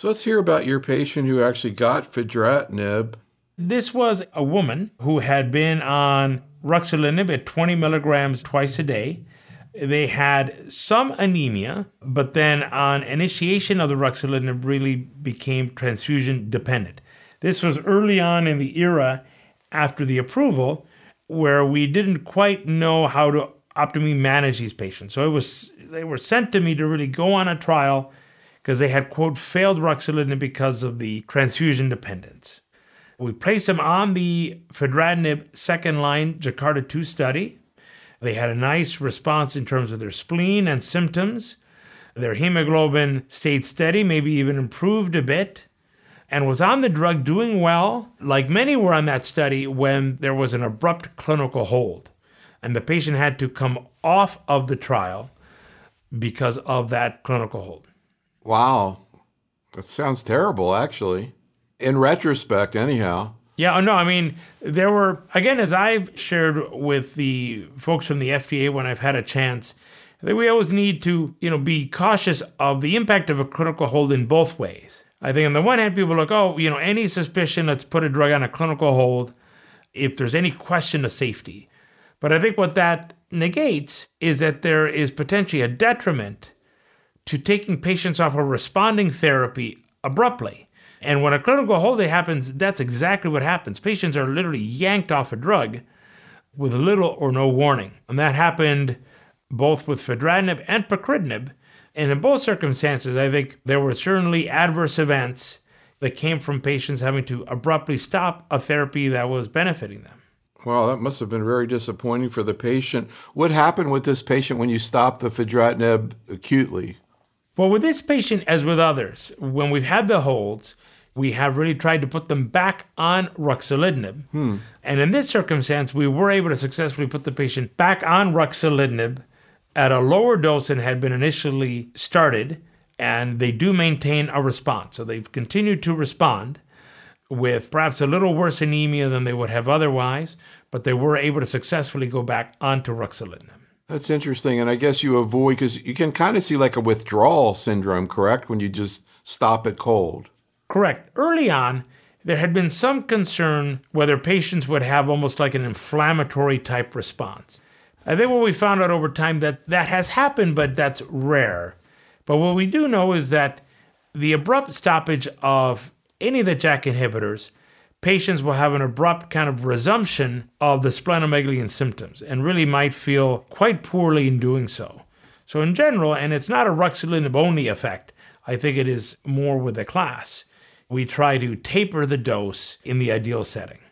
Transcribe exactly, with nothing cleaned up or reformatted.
So let's hear about your patient who actually got fedratinib. This was a woman who had been on ruxolitinib at twenty milligrams twice a day. They had some anemia, but then on initiation of the ruxolitinib really became transfusion dependent. This was early on in the era after the approval where we didn't quite know how to optimally manage these patients. So it was they were sent to me to really go on a trial because they had, quote, failed ruxolitinib because of the transfusion dependence. We placed them on the fedratinib second-line Jakarta two study. They had a nice response in terms of their spleen and symptoms. Their hemoglobin stayed steady, maybe even improved a bit, and was on the drug doing well, like many were on that study, when there was an abrupt clinical hold. And the patient had to come off of the trial because of that clinical hold. Wow. That sounds terrible, actually. In retrospect, anyhow. Yeah, no, I mean, there were, again, as I've shared with the folks from the F D A when I've had a chance, I think we always need to, you know, be cautious of the impact of a clinical hold in both ways. I think on the one hand, people look, oh, you know, any suspicion, let's put a drug on a clinical hold if there's any question of safety. But I think what that negates is that there is potentially a detriment to taking patients off a responding therapy abruptly. And when a clinical hold happens, that's exactly what happens. Patients are literally yanked off a drug with little or no warning. And that happened both with fedratinib and pacritinib. And in both circumstances, I think there were certainly adverse events that came from patients having to abruptly stop a therapy that was benefiting them. Wow, that must have been very disappointing for the patient. What happened with this patient when you stopped the fedratinib acutely? Well, with this patient, as with others, when we've had the holds, we have really tried to put them back on ruxolitinib. Hmm. And in this circumstance, we were able to successfully put the patient back on ruxolitinib at a lower dose than had been initially started, and they do maintain a response. So they've continued to respond with perhaps a little worse anemia than they would have otherwise, but they were able to successfully go back onto ruxolitinib. That's interesting, and I guess you avoid, because you can kind of see like a withdrawal syndrome, correct, when you just stop it cold? Correct. Early on, there had been some concern whether patients would have almost like an inflammatory type response. I think what we found out over time that that has happened, but that's rare. But what we do know is that the abrupt stoppage of any of the J A K inhibitors, patients will have an abrupt kind of resumption of the splenomegaly and symptoms and really might feel quite poorly in doing so. So in general, and it's not a ruxolitinib-only effect, I think it is more with the class, we try to taper the dose in the ideal setting.